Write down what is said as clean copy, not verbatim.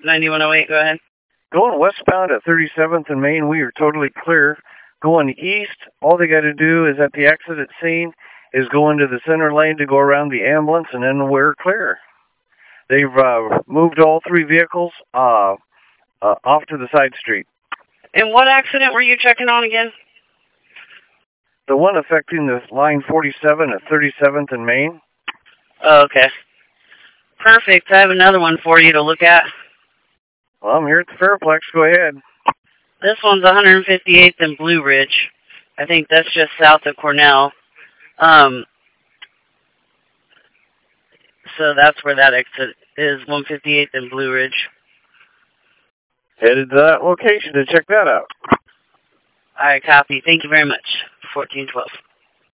9108, go ahead. Going westbound at 37th and Main, we are totally clear. Going east, all they got to do is at the exit scene is go into the center lane to go around the ambulance, and then we're clear. They've moved all three vehicles off to the side street. And what accident were you checking on again? The one affecting the line 47 at 37th and Main. Oh, okay. Perfect. I have another one for you to look at. Well, I'm here at the Fairplex. Go ahead. This one's 158th and Blue Ridge. I think that's just south of Cornell. So that's where that exit is, 158th and Blue Ridge. Headed to that location to check that out. All right, copy. Thank you very much. 1412.